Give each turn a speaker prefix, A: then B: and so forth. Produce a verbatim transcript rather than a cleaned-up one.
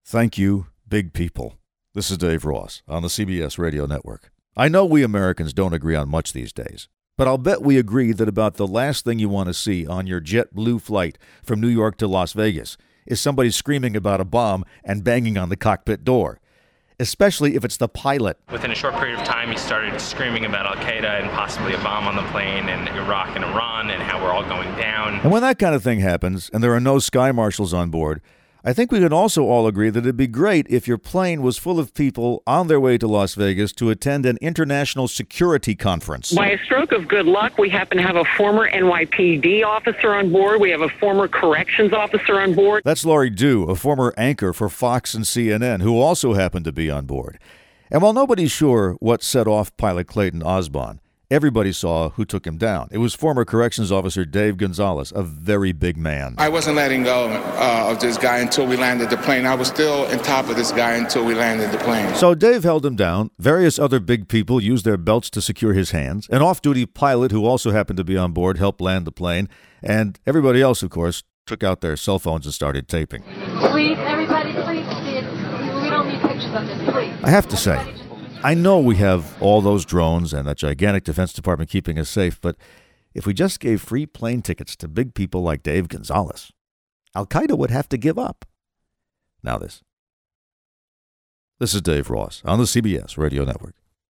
A: Thank you, big people. This is Dave Ross on the C B S Radio Network. I know we Americans don't agree on much these days, but I'll bet we agree that about the last thing you want to see on your JetBlue flight from New York to Las Vegas is somebody screaming about a bomb and banging on the cockpit door, especially if it's the pilot.
B: Within a short period of time, he started screaming about Al-Qaeda and possibly a bomb on the plane and Iraq and Iran and how we're all going down.
A: And when that kind of thing happens and there are no sky marshals on board, I think we can also all agree that it'd be great if your plane was full of people on their way to Las Vegas to attend an international security conference.
C: By a stroke of good luck, we happen to have a former N Y P D officer on board. We have a former corrections officer on board.
A: That's Laurie Dew, a former anchor for Fox and C N N, who also happened to be on board. And while nobody's sure what set off pilot Clayton Osbon, everybody saw who took him down. It was former corrections officer Dave Gonzalez, a very big man.
D: I wasn't letting go uh, of this guy until we landed the plane. I was still on top of this guy until we landed the plane.
A: So Dave held him down. Various other big people used their belts to secure his hands. An off-duty pilot who also happened to be on board helped land the plane. And everybody else, of course, took out their cell phones and started taping.
E: Please, everybody, please, we don't need pictures of this, please.
A: I have to say, I know we have all those drones and that gigantic Defense Department keeping us safe, but if we just gave free plane tickets to big people like Dave Gonzalez, Al-Qaeda would have to give up. Now this. This is Dave Ross on the C B S Radio Network.